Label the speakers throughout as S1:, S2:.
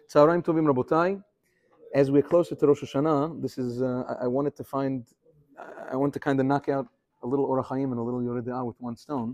S1: Tzaharaim Tovim Rabotai. As we're closer to Rosh Hashanah, this is, I want to kind of knock out a little Orach Chaim and a little Yoreh De'ah with one stone.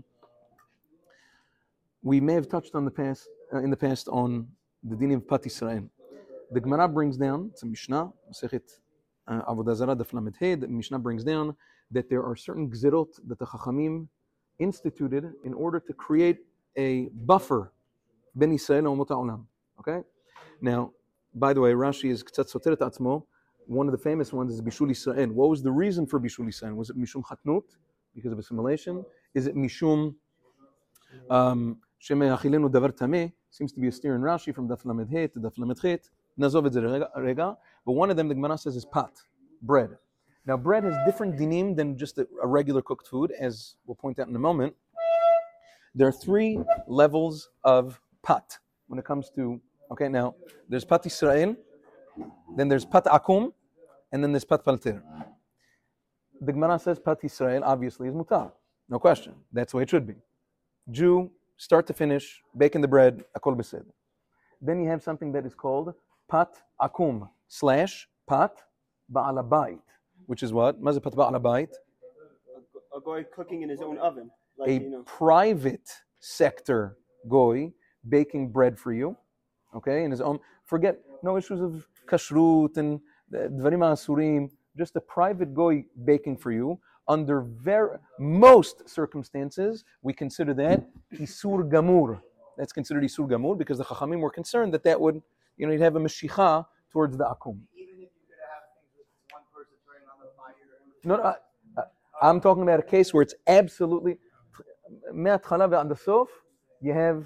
S1: We may have touched on in the past on the dinim of Pat Yisrael. The Gemara brings down, it's a Mishnah, Masechet Avodah Zarah Daf Lamed Hey, the Mishnah brings down that there are certain gzirot that the Chachamim instituted in order to create a buffer ben Yisrael u'omot ha'olam. Okay? Now, by the way, Rashi is K'tzat Soter et Atzmo. One of the famous ones is Bishul Yisrael. What was the reason for Bishul Yisrael? Was it Mishum Chatnut, because of assimilation? Is it Mishum Sheme Achilenu Davar Tameh? Seems to be a steer in Rashi from Daf Lamed Hey to Daf Lamed Chet. Nazov et Rega. But one of them, the Gemara says, is pat, bread. Now, bread has different dinim than just a regular cooked food, as we'll point out in a moment. There are 3 levels of pat when it comes to, okay, now, there's pat Yisrael, then there's pat akum, and then there's pat palter. The Gemara says pat Yisrael obviously is mutar. No question. That's the way it should be. Jew, start to finish, baking the bread, akol besed. Then you have something that is called pat akum / pat ba'al habayit, which is what? Maze pat ba'al habayit?
S2: A goy cooking in his own oven.
S1: Private sector goy baking bread for you, okay, in his own. Forget, no issues of kashrut and dvarim asurim, just a private goy baking for you. Under most circumstances, we consider that isur gamur. That's considered isur gamur because the Chachamim were concerned that would, you'd have a meshicha towards the akum.
S3: Even if you could have things with one person turning on the fire.
S1: No, I'm talking about a case where it's absolutely me'atchala ve'ad hasof. You have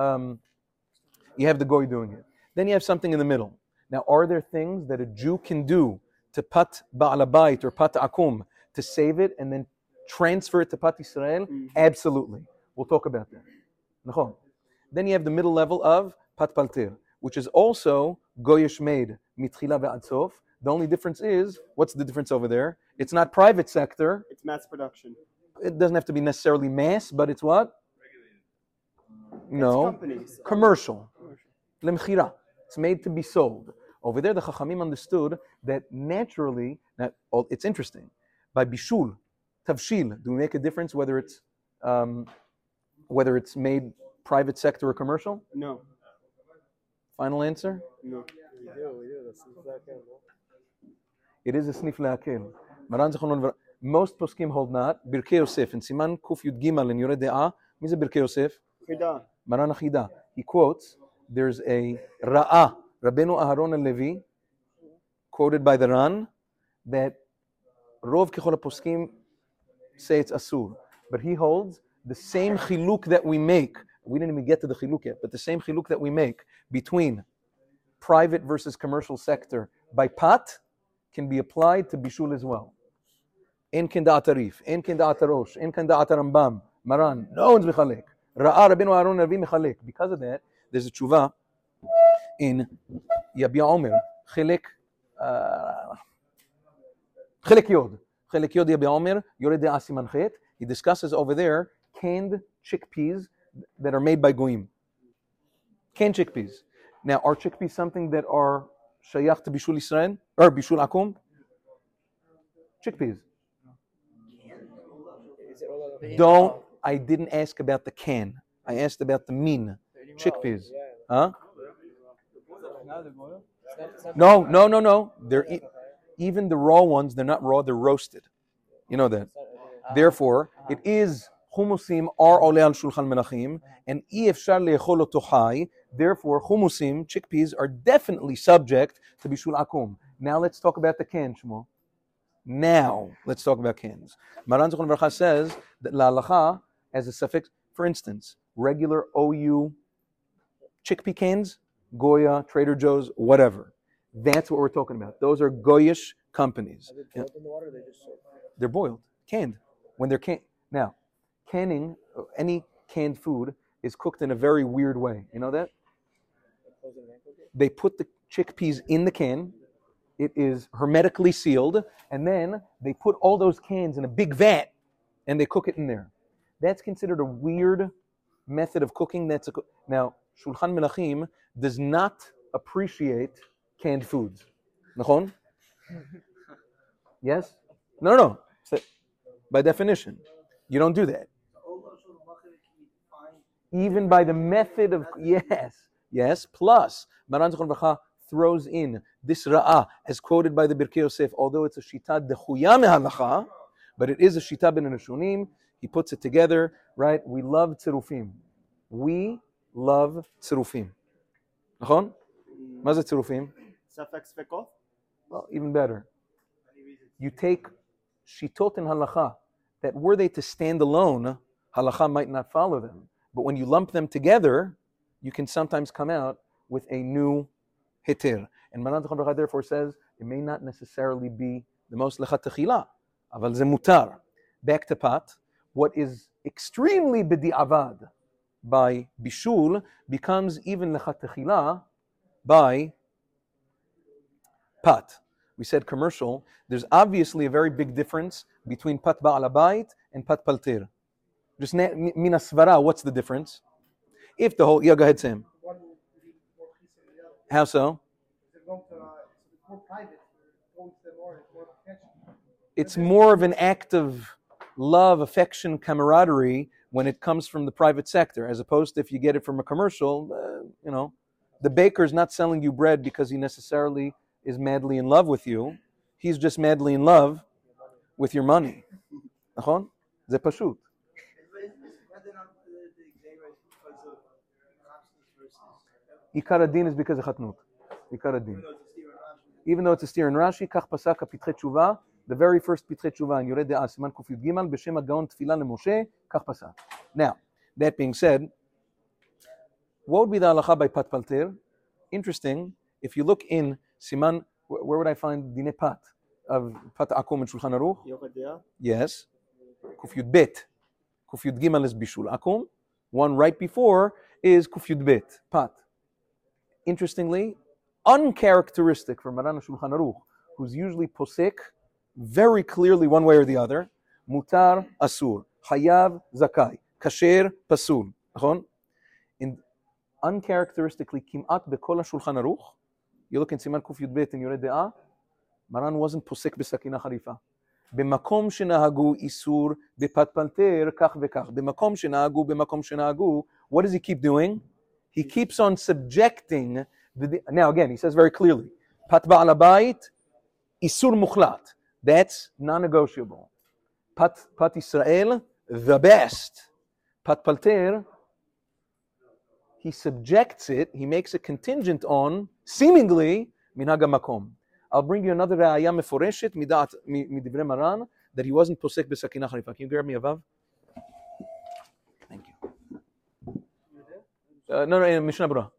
S1: the goy doing it. Then you have something in the middle. Now, are there things that a Jew can do to pat ba'al habayit or pat akum to save it and then transfer it to pat Yisrael? Absolutely. We'll talk about that. Then you have the middle level of pat palter, which is also goyish made mitchila ve'ad sof. The only difference is, what's the difference over there? It's not private sector.
S2: It's mass production.
S1: It doesn't have to be necessarily mass, but it's what? No.
S2: Companies.
S1: Commercial. Lemchira. It's made to be sold. Over there, the Chachamim understood that naturally, now, it's interesting. By bishul, tavshil, do we make a difference whether it's made private sector or commercial?
S2: No.
S1: Final answer?
S2: No.
S4: We do. That's exactly it.
S1: It is a snif le'akel. Maran Zechron, most poskim hold not. Birkei Yosef, in Siman Kuf Yud Gimel in Yoreh De'ah, Mize Birkei Yosef?
S2: Chida.
S1: Maran Achida. He quotes, there's a Ra'ah, Rabbeinu Aharon HaLevi, quoted by the Ran, that Rov Kechol HaPoskim say it's Asur. But he holds the same chiluk that we make, we didn't even get to the chiluk yet, but the same chiluk that we make between private versus commercial sector by pat can be applied to bishul as well. En ken da'at Arif, en ken da'at Rosh, en ken da'at Rambam, Maran, no one's mechalek. Ra'ah Rabbeinu Aharon HaLevi mechalek. Because of that, there's a tshuva in Yabia Omer, Chelek Yod. Chelek Yod Yabia Omer, Yoreh De'ah Siman Chet. He discusses over there canned chickpeas that are made by goyim. Canned chickpeas. Now, are chickpeas something that are shayach to bishul Yisrael or bishul akum? Chickpeas. Don't. I didn't ask about the can. I asked about the min. Chickpeas. Huh? No. They're even the raw ones. They're not raw. They're roasted. You know that. Therefore, it is humusim are ole al shulchan melachim, and efshar le'echol oto chai. Therefore, humusim, chickpeas, are definitely subject to bishul akum. Now let's talk about the can, Shmuel. Now let's talk about cans. Maran Zechron Livracha says that la'alacha as a suffix. For instance, regular OU chickpea cans, Goya, Trader Joe's, whatever. That's what we're talking about. Those are Goyish companies.
S4: Are they boiled in the water or they just soaked?
S1: They're boiled, canned. When they're canned. Now, canning, any canned food is cooked in a very weird way. You know that? They put the chickpeas in the can. It is hermetically sealed. And then they put all those cans in a big vat and they cook it in there. That's considered a weird method of cooking. Now, Shulchan Melachim does not appreciate canned foods. נכון? Yes? No. By definition, you don't do that. Even by the method of, yes. Plus, Maran Zichron Livracha throws in this ra'ah as quoted by the Birkei Yosef, although it's a shita dechuya mehalacha, but it is a shita ben Rishonim. He puts it together, right? We love tzirufim. We love tzirufim. נכון? מה זה צירופים?
S2: ספק ספקות?
S1: Well, even better. You take shitot and halacha that were they to stand alone, halacha might not follow them. But when you lump them together, you can sometimes come out with a new heter. And Maran Zichron Livracha therefore says it may not necessarily be the most lechatechila, aval ze mutar. Back to pat, what is extremely b'di'avad by bishul becomes even lechatechila by pat. We said commercial. There's obviously a very big difference between pat ba'al habayit and pat palter. Just min asvara, what's the difference? If the whole, go ahead, Sam. How so? It's more of an act of love, affection, camaraderie when it comes from the private sector, as opposed to if you get it from a commercial, the baker's not selling you bread because he necessarily is madly in love with you. He's just madly in love with your money. נכון? זה פשוט. עיקר הדין is because of חתנות. עיקר הדין. Even though it's a steer in Rashi, כך פסק הפתחי תשובה, the very first פתחי תשובה in יורד דעה, סימן ק"ג, בשם הגאון תפילה למשה, כך פסק. Now, that being said, what would be the halacha by pat palter? Interesting, if you look in Siman, where would I find Dine Pat of Pat Akum and Shulchan Aruch?
S2: יורדיה.
S1: Yes. Kuf Yud Bet. Kuf Yud Gimel is Bishul Akum. One right before is Kuf Yud Bet, Pat. Interestingly, uncharacteristic for Maran Shulchan Aruch, who's usually posek very clearly one way or the other. Mutar Asur. Hayav Zakai. Kasher Pasul. In uncharacteristically, Kimat Bekol Shulchan Aruch, you look in Siman Kuf Yud Bet in Yored De'ah, Maran wasn't posek besakina harifa. B'makom shenahagu isur b'pat palter kach v'kach. B'makom shenahagu. What does he keep doing? He keeps on subjecting. Now again, he says very clearly, pat ba'al habayit isur muchlat. That's non-negotiable. Pat Israel, the best. Pat palter, he subjects it, he makes a contingent on, seemingly, minhag makom. I'll bring you another ra'aya meforeshet midivrei Maran that he wasn't posek b'sakina harifa. Can you grab me a vav? Thank you. No, Mishnah Berurah.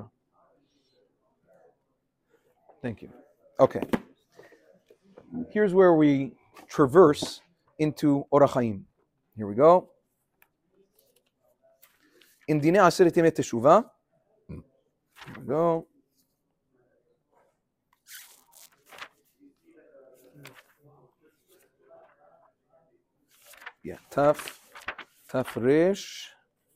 S1: Thank you. Okay. Here's where we traverse into Orach Chaim. Here we go. In Dinei Aseret Yemei Teshuvah, here we go. Yeah, Taf Resh.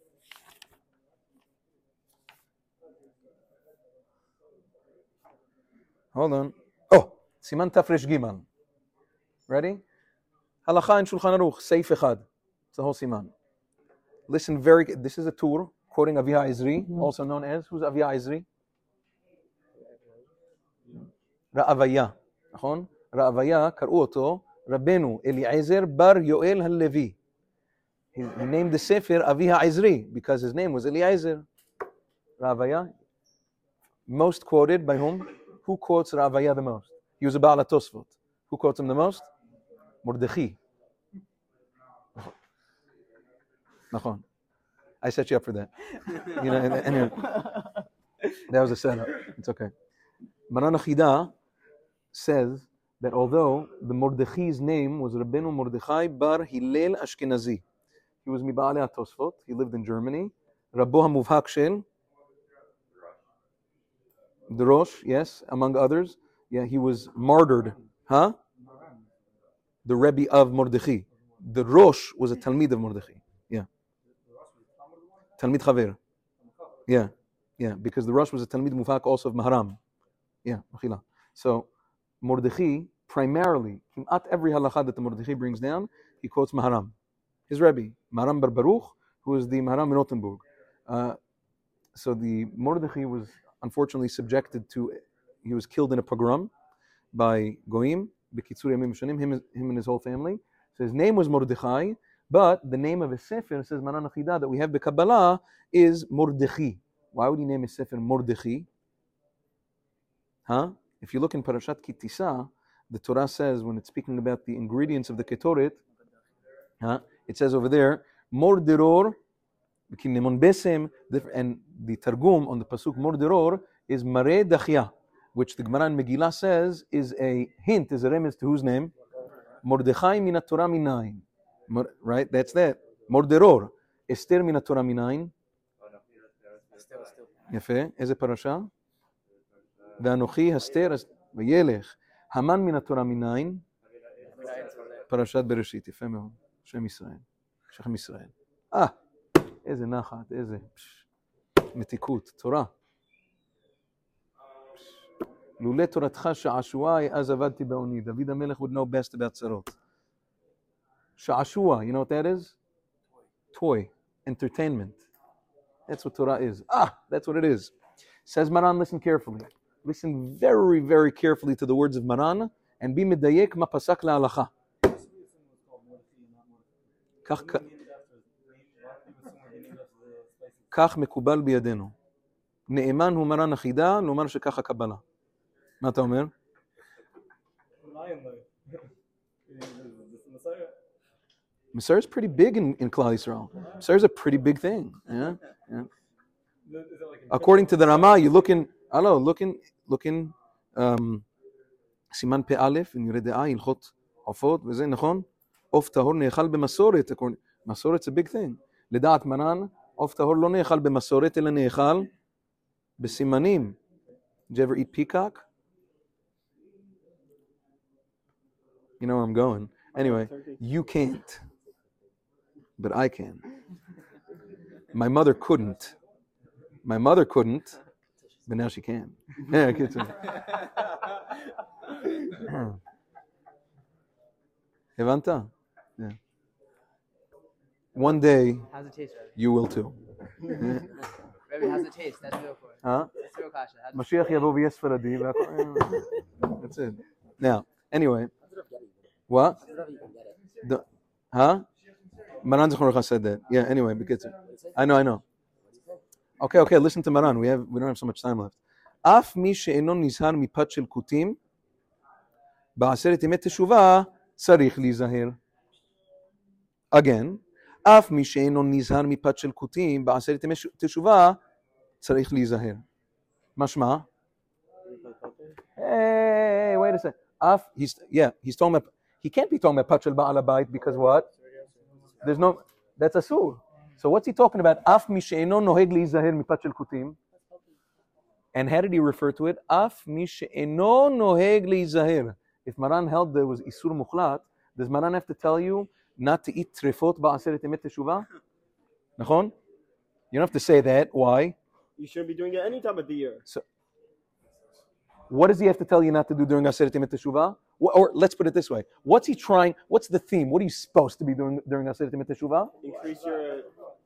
S1: Hold on. Oh, Siman Taf Resh Gimel. Ready? Halacha in Shulchan Aruch, Seif Echad. It's the whole Siman. Listen this is a tour quoting Aviha Izri, also known as, who's Aviha Izri? Ra'avaya. נכון? Ra'avaya, קראו אותו, Rabbeinu Eliezer bar Yoel HaLevi. He named the Sefer Aviha Izri because his name was Eliezer. Ra'avaya. Most quoted by whom? Who quotes Ra'avaya the most? He was a Baal HaTosfot. Who quotes him the most? Mordechai. Nachon. I set you up for that. Anyway, that was a setup. It's okay. Maran Achida says that although the Mordechai's name was Rabbeinu Mordechai bar Hillel Ashkenazi, he was Miba'alei HaTosfot. He lived in Germany. Rabbo HaMuvhak Shel the Rosh, yes, among others. Yeah, he was martyred. The Rebbe of Mordechai. The Rosh was a Talmid of Mordechai. Yeah. Talmid Chaver. Yeah. Yeah, because the Rosh was a Talmid Mufak also of Maharam. Yeah, Mechila. So Mordechai, primarily, at every halakha that the Mordechai brings down, he quotes Maharam, his Rebbe, Maharam Bar Baruch, who is the Maharam in Rothenburg. So the Mordechai was unfortunately subjected to, he was killed in a pogrom by Goim, B'kitzur Yamim Shanim, him and his whole family. So his name was Mordechai, but the name of his sefer, says Maran Achidah, that we have Kabbalah, is Mordechai. Why would he name his sefer Mordechai? Huh? If you look in Parashat Ki Tisa, the Torah says, when it's speaking about the ingredients of the Ketoret, it says over there, Morderor, and the Targum on the Pasuk Morderor is Mare Dachya, which the Gemara in Megillah says is a hint, is a remez to whose name? Mordechai min Torah minayin. Right? That's that. Morderor. Esther min Torah minayin. יפה. איזה פרשה? ואנוכי הסתר וילך. המן מן התורה מניין? פרשת בראשית. יפה מאוד. שם ישראל. שכם ישראל. איזה נחת, איזה מתיקות. תורה. לולא תורתך שעשועי, אז עבדתי בעוני. דוד המלך would know best about צרות. שעשוע, you know what that is? Toy. Entertainment. That's what Torah is. That's what it is. Says Maran, listen carefully. Listen very, very carefully to the words of Maran and be medayek ma pasak la'alacha. כך מקובל בידינו. נאמן הוא מרן אחידה, לומר שככה קבלה. מה אתה אומר? Messiah is pretty big in Klal Yisrael. Messiah is a pretty big thing. Yeah. According to the Rama, you look in סימן פ' א', ונראה דעה, הלכות עופות, וזה נכון? עוף טהור נאכל במסורת. מסורת זה big thing. לדעת מרן, עוף טהור לא נאכל במסורת, אלא נאכל בסימנים. Did you ever eat peacock? You know where I'm going. Anyway, you can't. But I can. My mother couldn't. But now she can. Yeah, get to it. Evanta? Yeah. One day,
S5: how's it taste, Rebbe?
S1: you will too.
S5: Rebbe, how's it taste? That's real for it. That's real kasha.
S1: Mashiach yavo v'yes Faradi. That's it. Now, anyway. What? Maran Zechorach said that. Yeah, anyway, I know. Okay, listen to Maran. We don't have so much time left. אף מי שאינו נזהר מפת של כותים, בעשרת ימי תשובה צריך להיזהר. Again, אף מי שאינו נזהר מפת של כותים, בעשרת ימי תשובה צריך להיזהר. משמע? Hey, wait a second. He's talking about, he can't be talking about pat shel ba'al habayit because what? There's no, that's asur. So what's he talking about? Af mi she'eno noheg lizaher mipat shel kutim. And how did he refer to it? Af mi she'eno noheg lizaher. If Maran held there was isur mukhlat, does Maran have to tell you not to eat trefot ba'aseret emet teshuvah? Nachon? You don't have to say that. Why?
S2: You shouldn't be doing it any time of the year.
S1: So, what does he have to tell you not to do during Aseret Yemei Teshuvah? Or let's put it this way. What's he trying? What's the theme? What are you supposed to be doing during Aseret Yemei Teshuvah?
S2: Increase your...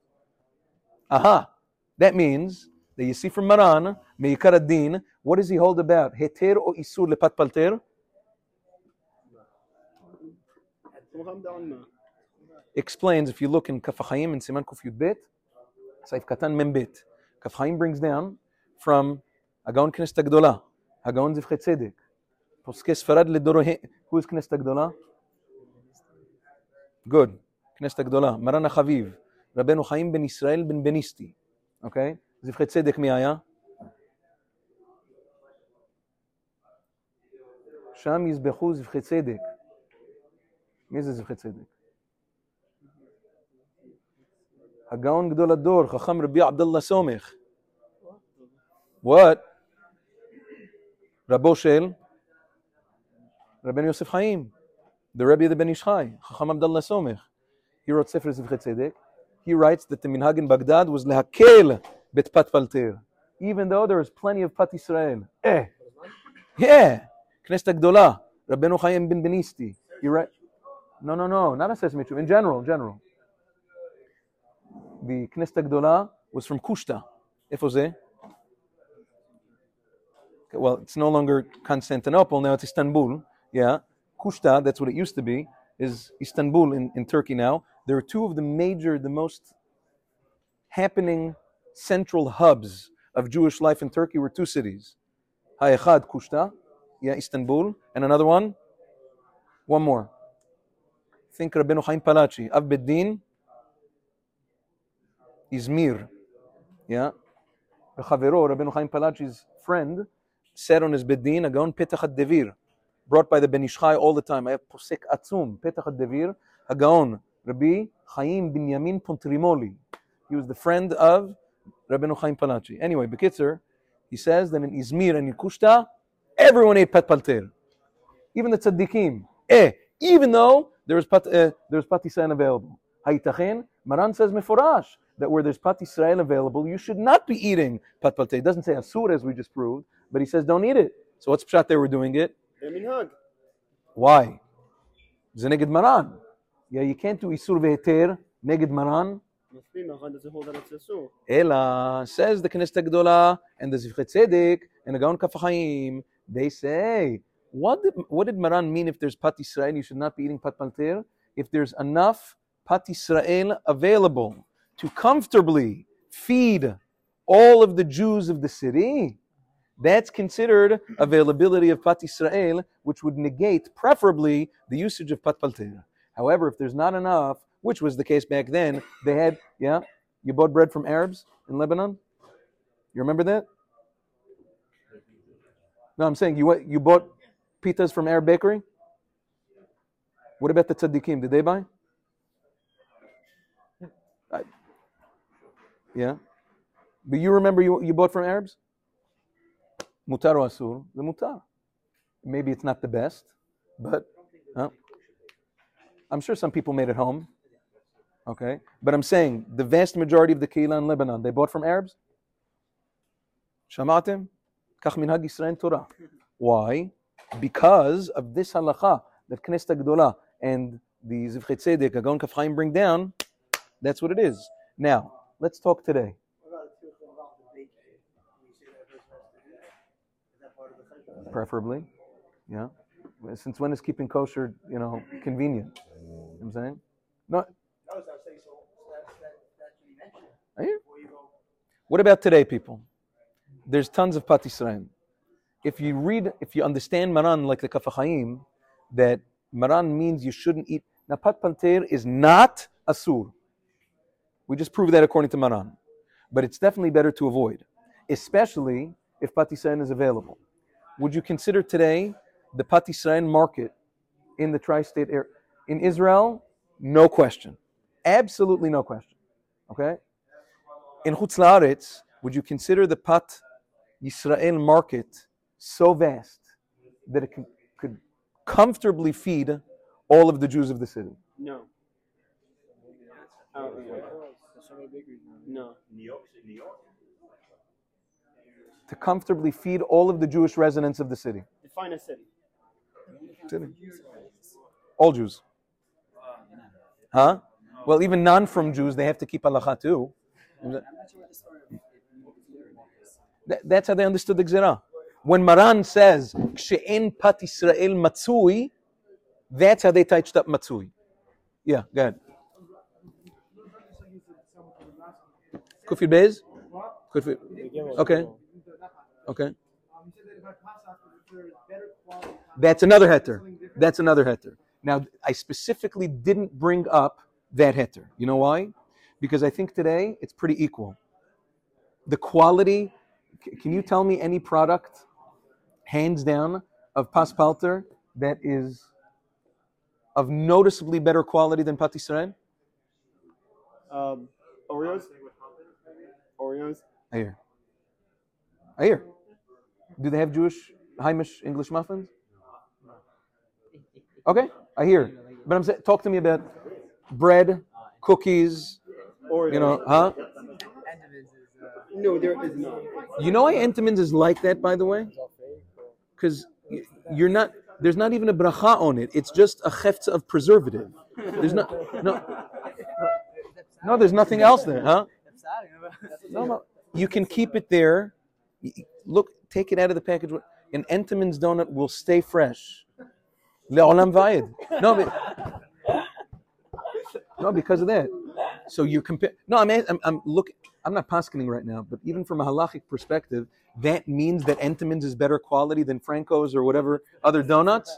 S1: That means that you see from Maran, Meikar ad-Din, what does he hold about? Heter or Isur lepat palter? Explains, if you look in Kaf HaChaim in Siman Kuf Yud Bet, Saif Katan Mem Bet. Kaf HaChaim brings down from Agaon Knesset HaGdolah, הגאון זבחי צדק, פוסקי ספרד לדורוהם. Who is כנסת הגדולה? Good. כנסת הגדולה. מרן החביב. רבנו חיים בן ישראל בן בניסטי. אוקיי? זבחי צדק מי היה? שם יזבחו זבחי צדק. מי זה זבחי צדק? הגאון גדול הדור, חכם רבי עבדאללה סומך. What? רבו של רבנו יוסף חיים, the Rebbe of the Ben Ish Chai, Chacham Abdallah Somech. He wrote Sefer Zivchei Tzedek. He writes that the minhag in Baghdad was lehakel betpat palter. even though there is plenty of Pat Israel. Yeah. Knesset HaGdolah, Rabbeinu Chaim ben Benisti. You're right. No, not a Sesame Tree. In general. The Knesset HaGdolah was from Kushta. איפה זה? Well, it's no longer Constantinople, now it's Istanbul. Yeah. Kushta, that's what it used to be, is Istanbul in Turkey now. There are two of the most happening central hubs of Jewish life in Turkey were two cities. Ha'echad, Kushta, yeah, Istanbul, and another one more. Think Rabbeinu Chaim Palachi, Av Beddin, Izmir, yeah. B'chavero, Rabbeinu Chaim Palachi's friend, sat on his Beddin, a Gaon Petach HaDevir, brought by the Ben Ish Chai all the time. I have Posek Atzum, Petach HaDevir, a Gaon, Rabbi Chaim Binyamin Pontrimoli. He was the friend of Rabbeinu Chaim Palachi. Anyway, Bekitzer, he says that in Izmir and in Kushta, everyone ate Pat Palter. Even the tzaddikim. Even though there was Pat Yisrael available. Ha'itachen, Maran says meforash, that where there's Pat Yisrael available, you should not be eating Pat Palter. It doesn't say asur, as we just proved, but he says don't eat it. So what's pshat they were doing it? Why? Zeneged Maran. Yeah, you can't do isur ve'eter neged Maran. Ela, says the Knesset HaGdolah and the Zivchei Tzedek and the Gaon Kaf HaChaim, they say, what did Maran mean if there's Pat Yisrael, you should not be eating Pat Palter? If there's enough Pat Yisrael available to comfortably feed all of the Jews of the city, that's considered availability of Pat Yisrael, which would negate, preferably, the usage of Pat Palter. However, if there's not enough, which was the case back then, they had, you bought bread from Arabs in Lebanon? You remember that? No, I'm saying you bought pitas from Arab bakery? What about the tzaddikim? Did they buy? Yeah. But you remember you bought from Arabs? Mutar or asur? The mutar. Maybe it's not the best, but I'm sure some people made it home. Okay, but I'm saying the vast majority of the Keilah in Lebanon, they bought from Arabs? Shamatim? Kach minhag Yisrael Torah. Why? Because of this halacha that Knesset HaGdolah and the Zivchei Tzedek, Gaon Kaf Chaim bring down, that's what it is. Now, let's talk today. Preferably, yeah. Since when is keeping kosher, convenient? You know what I'm saying? No. What about today, people? There's tons of Pat Yisrael. If you understand Maran like the Kaf HaChaim, that Maran means you shouldn't eat. Now, Pat Palter is not asur. We just proved that according to Maran. But it's definitely better to avoid, especially if Pat Yisrael is available. Would you consider today the Pat Yisrael market in the tri-state area? In Israel, no question. Absolutely no question. Okay? In Chutz La'aretz, would you consider the Pat Yisrael market so vast that it could comfortably feed all of the Jews of the city?
S2: No. No.
S1: To comfortably feed all of the Jewish residents of the city.
S2: Define a city.
S1: All Jews. Huh? Well, even non-from Jews, they have to keep halacha too. That's how they understood the Gzerah. When Maran says, K'she'en Pat Yisrael matzui, that's how they touched up matzui. Yeah, go ahead. Kufir Bez? Okay. That's another heter. Now, I specifically didn't bring up that heter. You know why? Because I think today it's pretty equal. The quality, can you tell me any product, hands down, of Pas Palter that is of noticeably better quality than Pat Yisrael?
S2: Oreos?
S1: I hear. Do they have Jewish, Heimish English muffins? Okay, I hear. But I'm saying, talk to me about bread, cookies,
S2: Oreos.
S1: huh?
S2: No, there is not.
S1: You know why Entenmann's is like that, by the way? Because you're not. There's not even a bracha on it. It's just a chefza of preservative. There's no. There's nothing else there, huh? No. You can keep it there. Look, take it out of the package. An Entenmann's donut will stay fresh. Le'olam vayed. No, because of that. So you compare. No, I'm not paskening right now, but even from a halachic perspective, that means that Entenmann's is better quality than Franco's or whatever other donuts.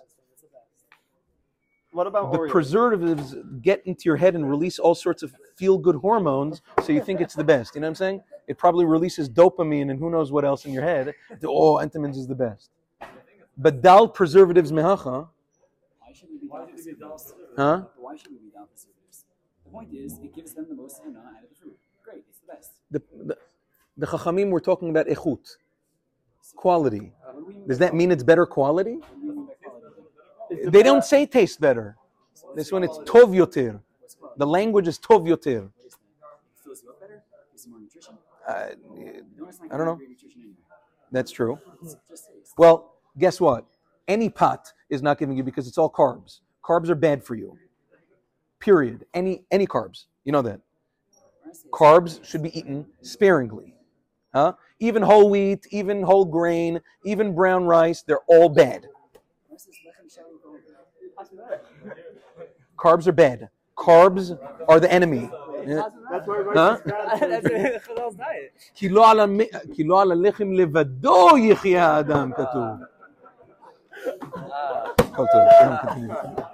S2: What about
S1: the
S2: Oreos?
S1: Preservatives get into your head and release all sorts of feel-good hormones, so you think it's the best. You know what I'm saying? It probably releases dopamine and who knows what else in your head. Oh, Entenmann's is the best. But dal preservatives mehacha.
S6: Why should we be down preservatives?
S1: Huh?
S6: Why should we be down preservatives? The point is, it gives them the most hana out of the fruit. Great, it's the best.
S1: The Chachamim were talking about echut, quality. Does that mean it's better quality? They don't say taste better. This one, it's tov yoter. The language is tov yoter.
S6: Fills you up better? Gives you more nutrition?
S1: I don't know.
S6: Nutrition anyway.
S1: That's true.
S6: It's just taste.
S1: Well, guess what? Any pot is not giving you because it's all carbs. Carbs are bad for you. Period. Any carbs. You know that. Carbs should be eaten sparingly. Huh? Even whole wheat, even whole grain, even brown rice, they're all bad. Carbs are bad. Carbs are the enemy.
S2: That's why
S1: Huh?
S5: That's Chazal's diet.
S1: כי לא על הלחם לבדו יחיה האדם, כתוב. כל טוב, שלום, continue.